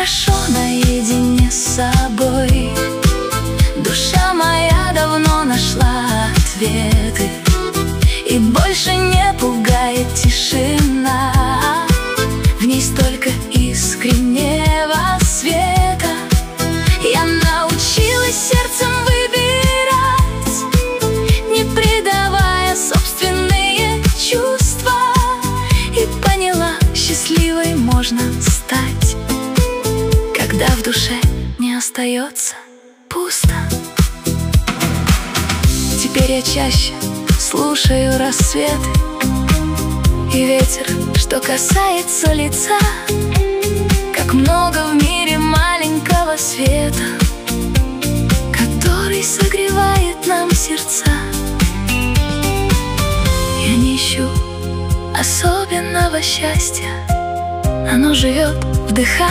хорошо наедине с собой. Душа моя давно нашла ответы, и больше не пугает тишина. В ней столько искреннего света. Я научилась сердцем выбирать, не предавая собственные чувства, и поняла, счастливой можно стать, когда в душе не остается пусто. Теперь я чаще слушаю рассветы и ветер, что касается лица. Как много в мире маленького света, который согревает нам сердца. Я не ищу особенного счастья, оно живет в дыхании.